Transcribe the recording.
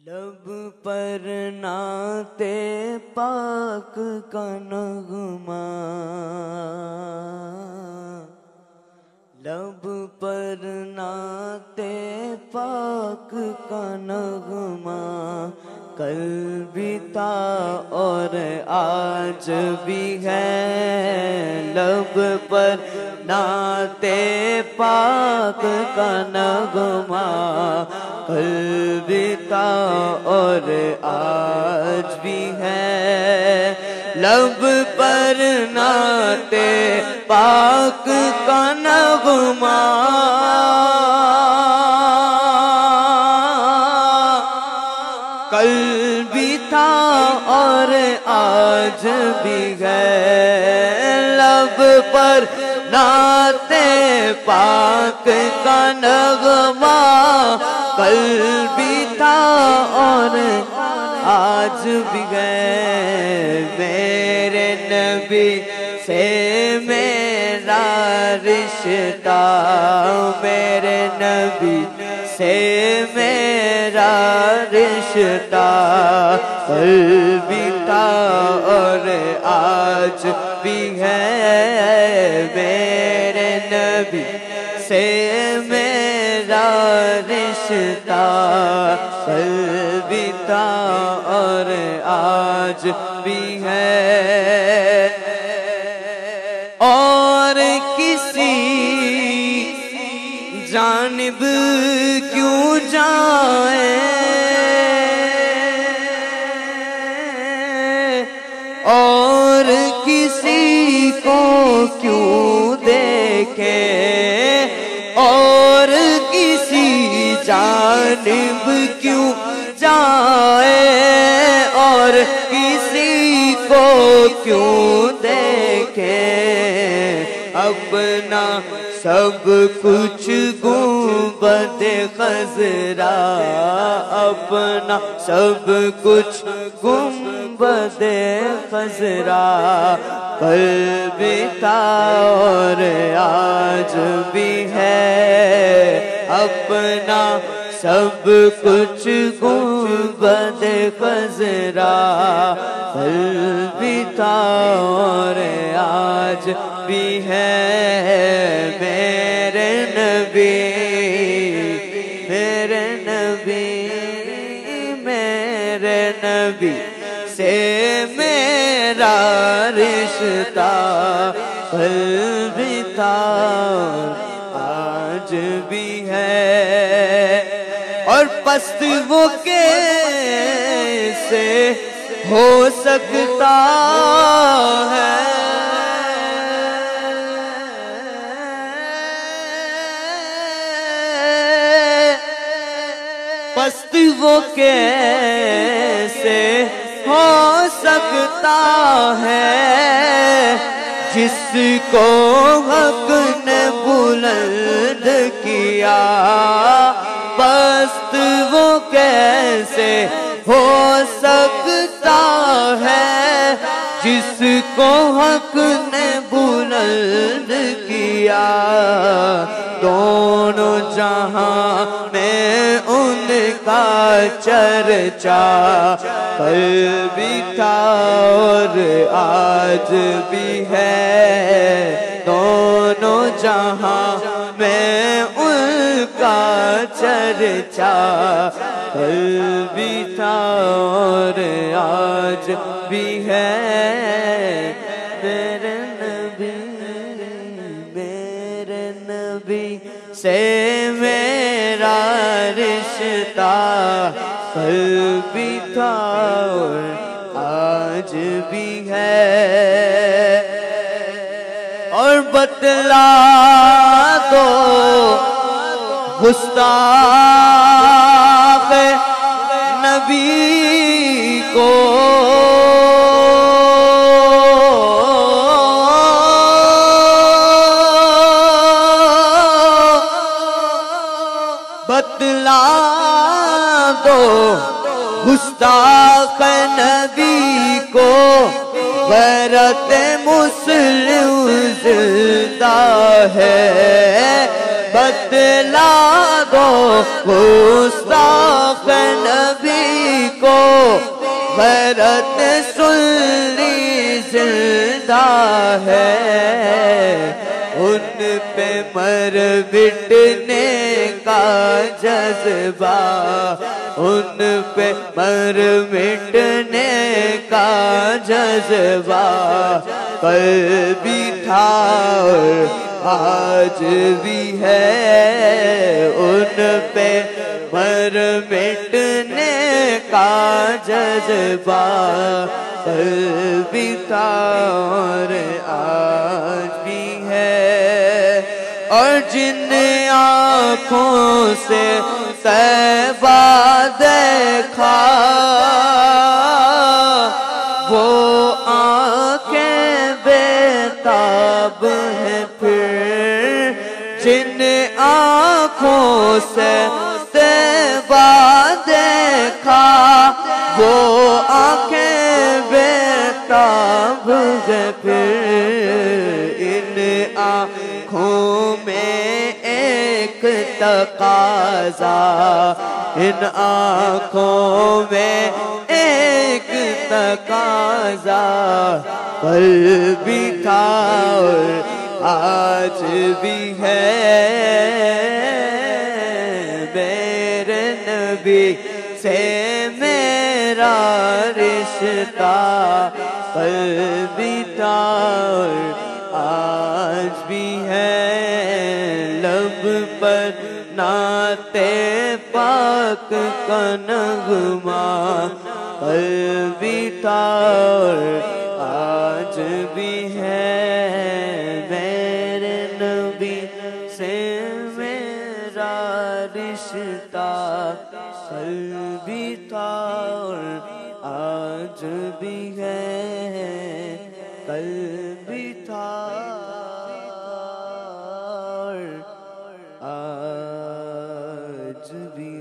لب پر نعت پاک کا نغمہ، لب پر نعت پاک کا نغمہ، کل بھی تھا اور آج بھی ہے، لب پر نعت پاک کا نغمہ، کل بھی تھا اور آج بھی ہے، لب پر نعت پاک کا نغمہ، کل بھی تھا اور آج بھی ہے، لب پر نعت پاک کا نغمہ، کل بھی تھا اور آج بھی ہے، میرے نبی سے میرا رشتہ، میرے نبی سے میرا رشتہ، کل بھی تھا اور آج بھی ہے، میرے نبی سے میرا رشتہ، کل بھی تھا اور آج بھی ہے، اور کسی جانب کیوں جائیں، اور کسی کو کیوں دیکھیں، اور کسی جانب کیوں جائیں، اور کسی کو کیوں دیکھیں، اپنا سب کچھ گنبد خضرا، اپنا سب کچھ گنبد خضرا، کل بھی تھا اور آج بھی ہے، اپنا سب کچھ گنبد خضرا، کل بھی تھا اور آج بھی ہے، میرے نبی، میرے نبی، میرے نبی سے میرا رشتہ، کل بھی تھا اور آج بھی ہے، اور پست وہ کیسے ہو سکتا ہے، پست وہ کیسے ہو سکتا ہے، جس کو حق نے بلند کیا، پست وہ کیسے ہو سکتا ہے، جس کو حق نے بلند کیا، دونوں جہاں میں ان کا چرچا، کل بھی تھا اور آج بھی ہے، دونوں جہاں میں ان کا چرچا، کل بھی تھا اور آج بھی ہے، میرے نبی، میرے نبی سے میرا رشتہ، کل بھی تھا اور آج بھی ہے، اور بتلا دو گستاخ نبی کو، بتلا دو گستاخ نبی کو، غیرت مسلم زندہ ہے، بتلا دو گستاخ نبی کو غیرت سنی زندہ ہے، ان پہ مر مٹنے کا جذبہ، ان پہ مر مٹنے کا جذبہ کل بھی تھا اور آج بھی ہے، ان پہ مر مٹنے کا جذبہ کل بھی تھا اور آج بھی ہے، اور جن آنکھوں سے طیبہ دیکھا وہ آنکھیں بےتاب ہیں، پھر جن آنکھوں سے طیبہ دیکھا وہ آنکھیں بےتاب ہیں، پھر ان آنکھوں میں ایک تقاضا، ان آنکھوں میں ایک تقاضا کل بھی تھا اور آج بھی ہے، میرے نبی سے میرا رشتہ کل بھی تھا اور آج بھی ہے، لب پر نعت پاک کا نغمہ کل بھی تھا اور آج بھی ہے، میرے نبی سے میرا رشتہ کل بھی تھا اور آج بھی ہے، کل بھی تھا اور آج بھی